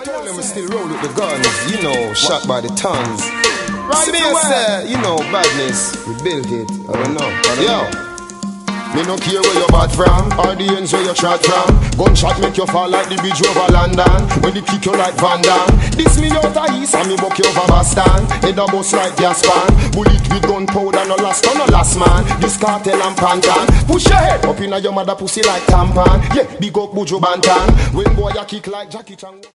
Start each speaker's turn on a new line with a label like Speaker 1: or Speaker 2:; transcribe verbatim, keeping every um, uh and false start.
Speaker 1: Tell them we still roll with the guns, you know, shot by the tons. Space there, you know, badness. We built it, I don't know. I don't Yo. Know. Me no care where you bad from, or the ends where you shot from. Gunshot make you fall like the bridge over London. When they kick you like Van Damme. This me out of east and me buck you over Boston. Head a bust like gas pan. Bullet with gunpowder, no last on no last man. This cartel and pantan. Push your head up in your mother pussy like tampon. Yeah, big up Buju Banton. When boy you kick like Jackie Chan.